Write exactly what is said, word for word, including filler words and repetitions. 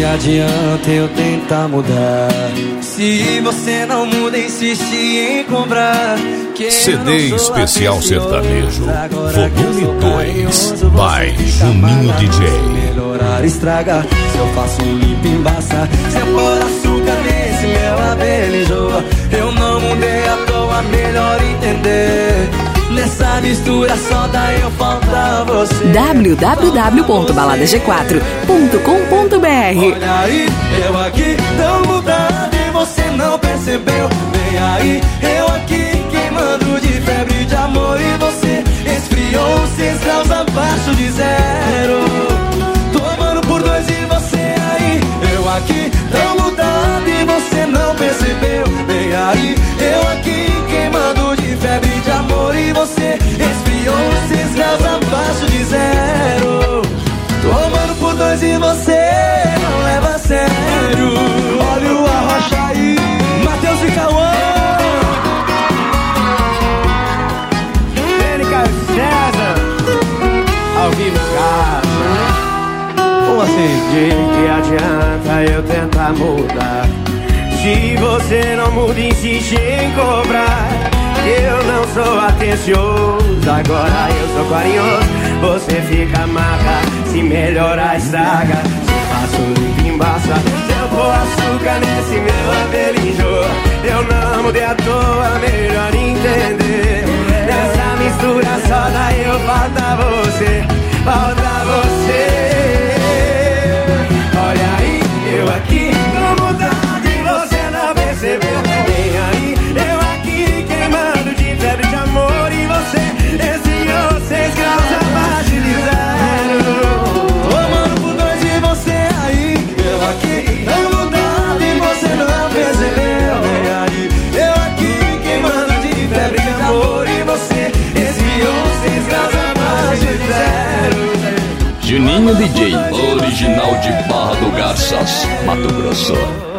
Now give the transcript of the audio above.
adianta eu tentar mudar? Se você não muda, insiste em comprar. C D especial sertanejo, volume dois, by Juninho D J. Melhorar estraga, se eu faço um limpo embaça. Se eu pôr açúcar nesse meu abelha enjoa. Eu não mudei à toa, melhor entender. Nessa mistura só dá eu falta você. w w w ponto balada g quatro ponto com ponto b r. Olha aí, eu aqui tão mudado e você não percebeu. Vem aí, eu aqui queimando de febre de amor e você esfriou seis graus abaixo de zero. Tô amando por dois e você aí, eu aqui tão mudado e você não percebeu. Vem aí, eu aqui queimando de febre de amor e você esfriou seis graus abaixo de zero. Tô amando por dois e você não leva a sério. Olha o Arrocha aí, Matheus e Cauã, Mônica César, ao vivo em casa. Como assim? De que adianta eu tentar mudar? Se você não muda, insiste em cobrar. Eu não sou atencioso, agora eu sou carinhoso. Você fica maca, se melhorar estraga. Se faço limpo embaça, se eu pôr açúcar nesse meu abelho enjoa. Eu não mudei à toa, melhor entender. Nessa mistura só dá eu falta você, falta você. Olha aí, eu aqui tô mudando e você não percebeu. Vem aí, eu aqui queimando de febre de amor e você esfriou seis graus abaixo de zero. Tô amando por dois e você aí, eu aqui tão mudado e você não percebeu. Vem aí, eu aqui queimando de febre de amor e você esfriou seis graus abaixo de zero. Juninho D J, original de Barra do Garças, Mato Grosso.